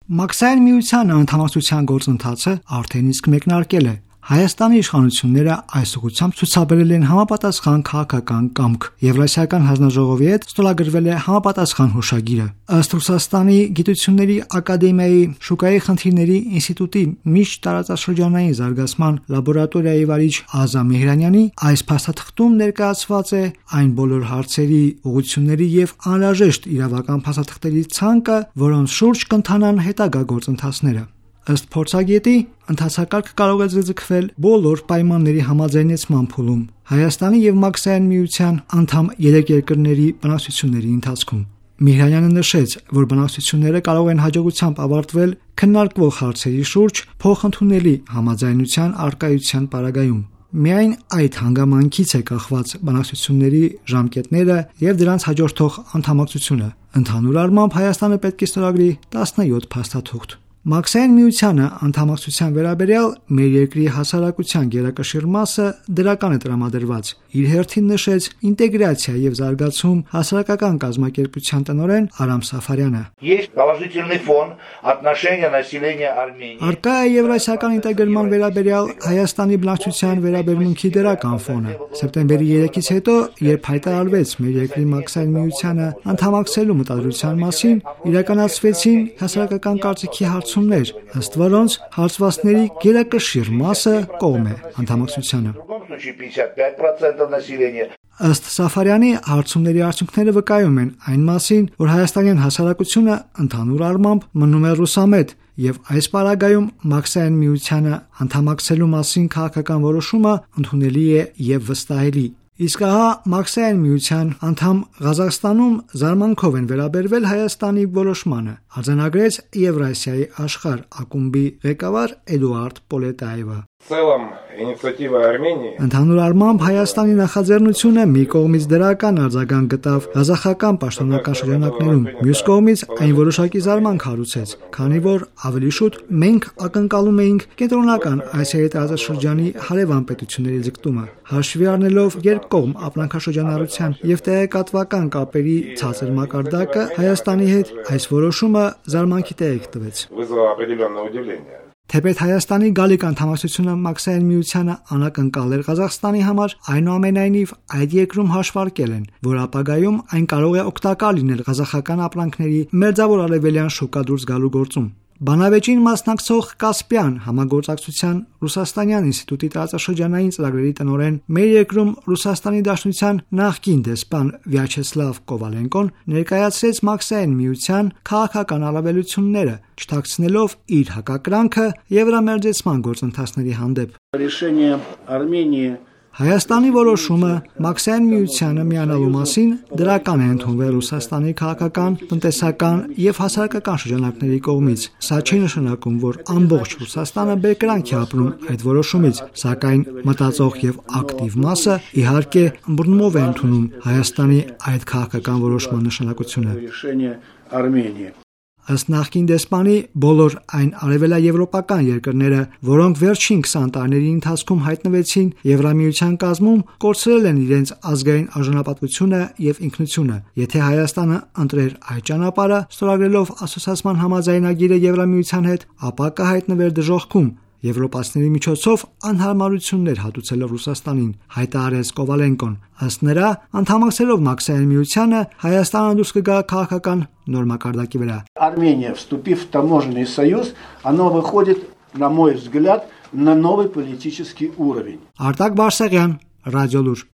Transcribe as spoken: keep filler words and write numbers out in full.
Մաքսային միության անդամակցության գործընթացը արդեն իսկ մեկնարկել է։ Հայաստանի իշխանությունները այս ուղղությամբ ցուցաբերել են համապատասխան քաղաքական կամք։ Եվրասիական հանձնաժողովի հետ ստորագրվել է համապատասխան հուշագիրը։ Ըստ Ռուսաստանի գիտությունների ակադեմիայի շուկայի խնդիրների ինստիտուտի միջտարածաշրջանային զարգացման լաբորատորիայի վարիչ Ազա Մեհրանյանի, այս փաստաթղթում ներկայացված է այն բոլոր հարցերի, ուղղությունների եւ անհրաժեշտ իրավական փաստաթղթերի ցանկը, որոնց շուրջ կընթանան հետագա գործընթացները։ Ըստ փորձագետի, ընթացակարգը կարող է ձգձգվել բոլոր պայմանների համաձայնեցման փուլում Հայաստանի եւ Մաքսային միության անդամ երեք երկրների բանակցությունների ընթացքում։ Մեհրանյանը նշեց, որ բանակցությունները կարող են հաջողությամբ ավարտվել քննարկվող հարցերի շուրջ փոխընդունելի համաձայնության առկայության պարագայում։ Միայն այդ հանգամանքից է կախված բանակցությունների ժամկետները եւ դրանց հաջորդող անդամակցությունը։ Ընդհանուր առմամբ Հայաստանը պետք է ստորագրի տասնյոթ փաստաթուղթ։ Մաքսային միությանը անդամակցության վերաբերյալ մեր երկրի հասարակության գերակշիռ մասը դրական է տրամադրված։ Իր հերթին նշեց ինտեգրացիա եւ զարգացում հասարակական կազմակերպության տնօրեն Արամ Սաֆարյանը։ Есть положительный фон отношения населения Армении։ Արկա է եվրասիական ինտեգրման վերաբերյալ Հայաստանի բնակչության վերաբերմունքի դրական ֆոնը։ Սեպտեմբերի երեքից հետո, երբ հայտարարվեց մեր երկրի Մաքսային միությանը անդամակցելու մտադրության մասին, իրականացվեցին հասարակական կարծիքի հարցումներ, ըստ որոնց հարցվածների գերակշիռ մասը կողմ է անդամակցությանը։ Ըստ Սաֆարյանի, հարցումների արդյունքները վկայում են այն մասին, որ հայաստանյան հասարակությունը ընդհանուր առմամբ մնում է ռուսամետ եւ այս պարագայում Մաքսային միությանը անդամակցելու մասին քաղաքական որոշումը ընդունելի է եւ վստահելի։ Իսկ ահա Մաքսային միության անդամ Ղազախստանում զարմանքով են վերաբերվել Հայաստանի որոշմանը, արձանագրեց Եվրասիայի աշխարհ ակումբի ղեկավար Էդուարդ Պոլետաևը։ Ընդհանուր առմամբ Հայաստանի նախաձեռնությունը մի կողմից դրական արձագանք գտավ ղազախական պաշտոնական շրջանակներում, մյուս կողմից այն որոշակի զարմանք հարուցեց, քանի որ ավելի շուտ մենք ակնկալում էինք կենտրոնական Ասիայի տարածաշրջանի հարևան պետությունների ձգտումը, հաշվի առնելով երկկողմ ապրանքաշրջանառության եւ տեղեկատվական կապերի ցածր մակարդակը Հայաստանի հետ, այս որոշումը զարմանքի տեղիք տվեց։ Թեպետ Հայաստանի գալիք անդամակցությունը Մաքսային միությանը անակնկալ էր Ղազախստանի համար, այնուամենայնիվ այդ երկրում հաշվարկել են, որ ապագայում այն կարող է օգտակար լինել ղազախական ապրանքների մերձավոր արևելյան շուկա դուրս գալու գործում։ Բանավեճին մասնակցող Կասպյան համագործակցության Ռուսաստանյան ինստիտուտի տարածաշրջանային ծրագրերի տնօրեն, մեր երկրում Ռուսաստանի Դաշնության նախկին դեսպան Վյաչեսլավ Կովալենկոն ներկայացրեց Մաքսային միության քաղաքական առավելությունները, չթաքցնելով իր հակակրանքը եվրամերձեցման գործընթացների հանդեպ։ Հայաստանի որոշումը Մաքսային միությանը միանալու մասին դրական է ընդունվել Ռուսաստանի քաղաքական, տնտեսական եւ հասարակական շրջանակների կողմից։ Սա չի նշանակում, որ ամբողջ Ռուսաստանը բերկրանք է ապրում այդ որոշումից, սակայն մտածող եւ ակտիվ մասը իհարկե ըմբռնումով է ընդունում Հայաստանի այդ քաղաքական որոշման նշանակությունը։ Ըստ նախկին դեսպանի, բոլոր այն արևելաեվրոպական երկրները, որոնք վերջին քսան տարիների ընթացքում հայտնվեցին Եվրամիության կազմում, կորցրել են իրենց ազգային արժանապատվությունը եւ ինքնությունը։ Եթե Հայաստանը ընտրեր այդ ճանապարհը, ստորագրելով ասոցիացիան համաձայնագիրը Եվրամիության հետ, ապա կհայտնվեր դժոխքում, եվրոպացիների միջոցով անհարմարություններ հատուցելով Ռուսաստանին, հայտարարեց Կովալենկոն։ Ըստ նրա, անդամակցելով Մաքսային միությանը, Հայաստանը դուրս կգա քաղաքական նոր մակարդակի վրա։ Армения, вступив в таможенный союз, она выходит, на мой взгляд, на новый политический уровень. Արտակ Բարսեղյան, Ռադիոլուր։